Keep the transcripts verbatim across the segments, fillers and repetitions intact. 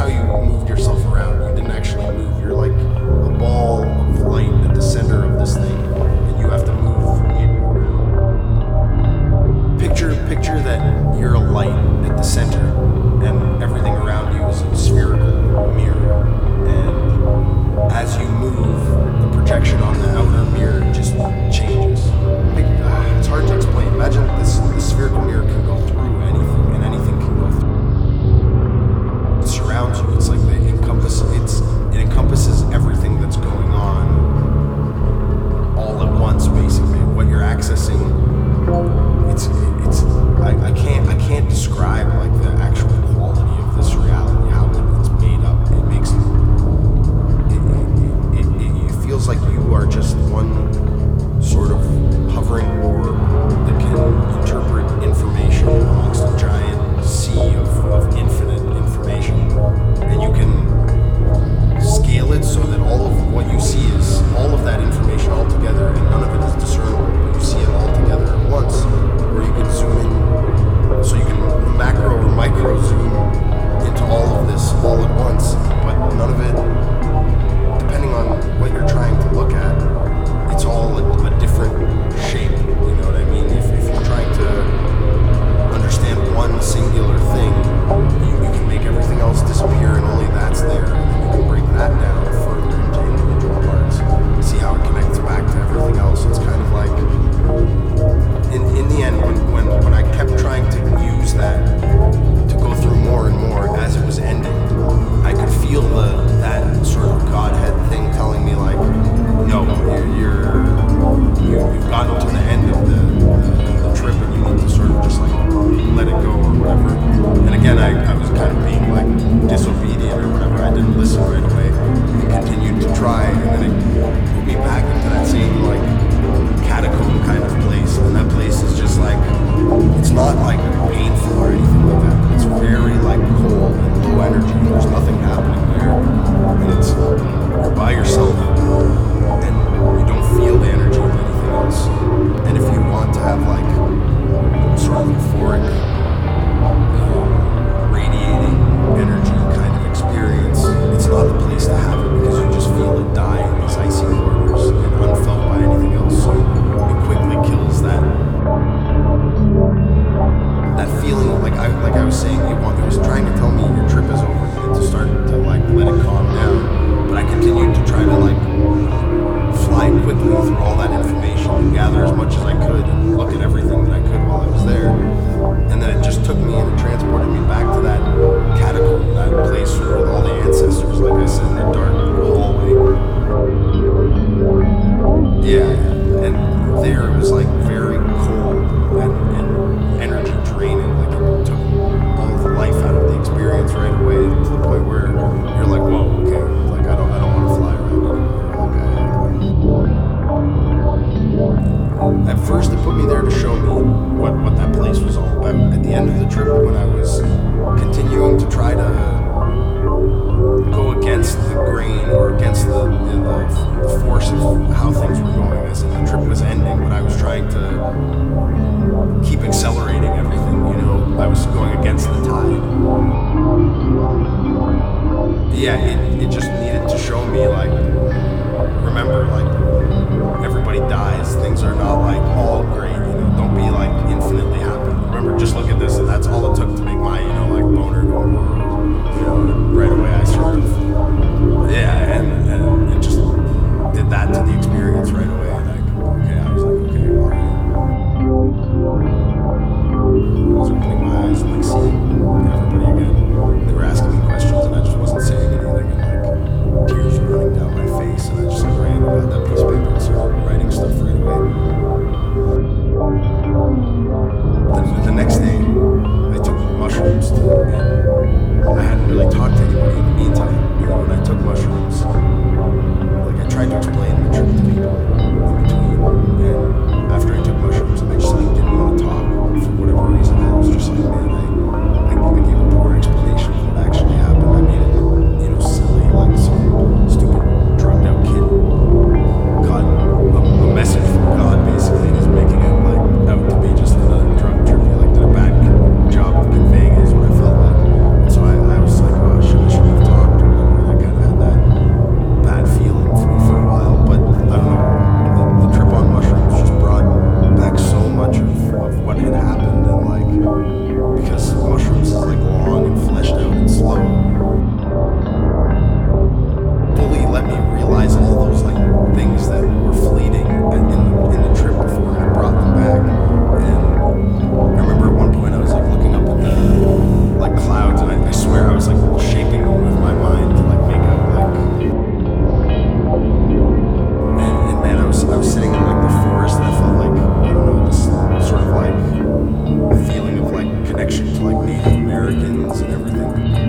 how you moved yourself around. You didn't actually move. You're like a ball of light at the center of this thing, and you have to move it around. Picture, picture that you're a light at the center, and everything around you is a spherical mirror. And as you move, the projection on the outer mirror just changes. It's hard to explain. Imagine this: the spherical mirror can go through anything, and anything can go through. It surrounds you. It's like it encompass. It's it encompasses everything that's going on all at once, basically. What you're accessing. It's it's. I, I can't I can't describe like the actual quality of this reality. How it's made up. It makes. It it, it, it, it feels like you are just one sort of hovering orb that can interpret information amongst a giant sea of, of infinite information. And you can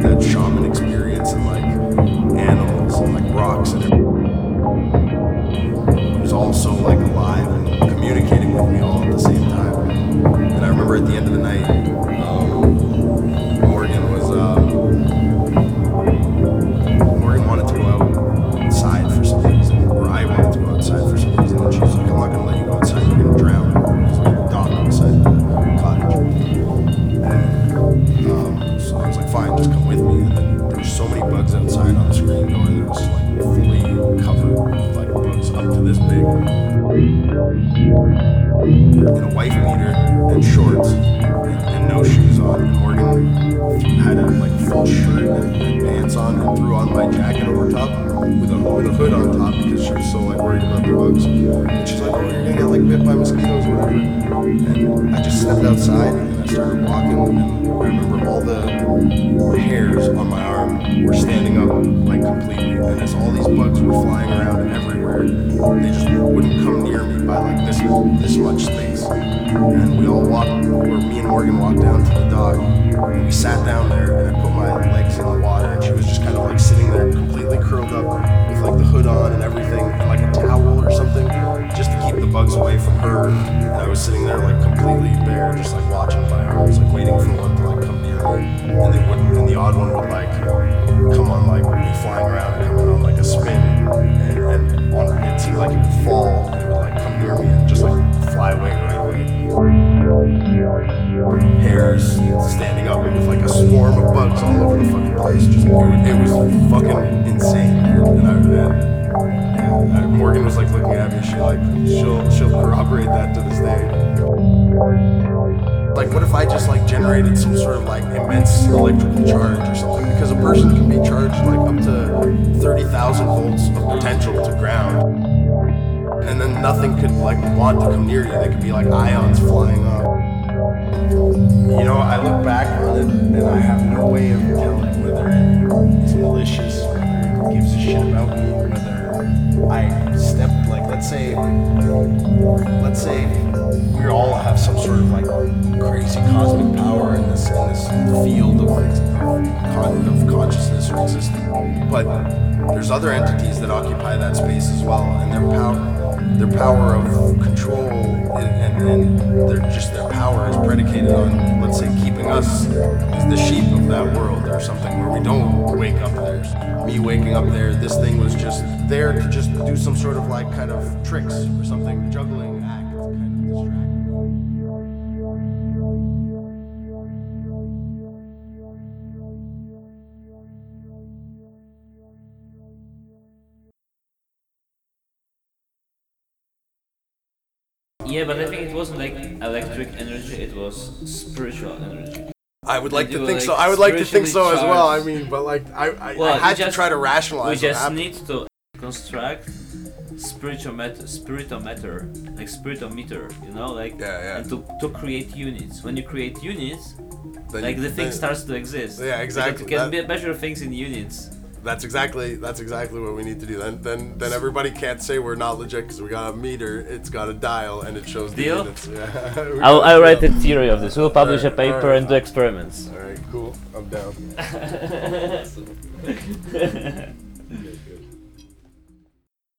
that shaman experience and like animals and like rocks and everything. It was also like alive and communicating with me all at the same time. And I remember at the end of the night, um, Morgan was uh, Morgan wanted to go outside for some reason, or I wanted to go outside for some reason, and she was like, "I'm not gonna let you go outside. You're gonna drown." Because we had a dock outside the cottage. And um, so I was like, "Fine, just come with me." And then there were so many bugs outside on the screen door that it was like fully covered with like bugs up to this big. In a wife beater and shorts and, and no shoes on. And Morgan had a like full shirt and, and pants on and threw on my jacket over top with a with a hood on top because she was so like worried about the bugs. And she's like, "Oh, you're gonna get like bit by mosquitoes or whatever." And I just stepped outside and I started walking, and I remember all the hairs on my arm were standing up like completely, and as all these bugs were flying around and everywhere, they just wouldn't come near me by like this this much space. And we all walked, or me and Morgan walked down to the dock, and we sat down there, and I put my legs in the water, and she was just kind of like sitting there completely curled up with like the hood on and everything, and like a towel or something, just to keep the bugs away from her. And I was sitting there like completely bare, just like watching my arms, like waiting for one to like come near me, and they wouldn't, and the odd one would like come on, like be flying around and coming on like a spin, and, and on, it seemed like it would fall, and it would like come near me and just like fly away right away. Hairs standing up with like a swarm of bugs all over the fucking place. Just it, it was fucking insane. And I, and, yeah, I, Morgan was like looking at me. She like she'll she'll corroborate that to this day. Like, what if I just like generated some sort of like immense electrical charge or something? Because a person can be charged like up to thirty thousand volts of potential to ground. And then nothing could like want to come near you. They could be like ions flying up. You know, I look back on it and I have no way of telling whether it's malicious, whether it gives a shit about me, whether I stepped like, let's say, let's say we all have some sort of like crazy cosmic power in this in this field of, of, con- of consciousness or existence. But there's other entities that occupy that space as well, and their power. Their power of control and, and, and their just their power is predicated on, let's say, keeping us as the sheep of that world or something, where we don't wake up there. Me waking up there, this thing was just there to just do some sort of like kind of tricks or something, juggling act to kind of distract me. Yeah, but I think it wasn't like electric energy, it was spiritual energy. I would like You to were, think like, so. I would like to think so as spiritually well. I charged. mean, but like I, I, Well, I had we to just- try to We rationalize what just happened. need to construct spiritual matter, spiritual matter, like spiritual meter, you know, like Yeah, yeah. and to, to create units. When you create units, Then like you- the thing then- starts to exist. Yeah, exactly. Because you can That- be measure things in units. That's exactly that's exactly what we need to do. Then then then everybody can't say we're not legit because we got a meter, it's got a dial, and it shows the Deal? units. Yeah. We I'll, got I'll a write deal. a theory of this. We'll publish Alright, a paper alright. and do experiments. All right, cool. I'm down.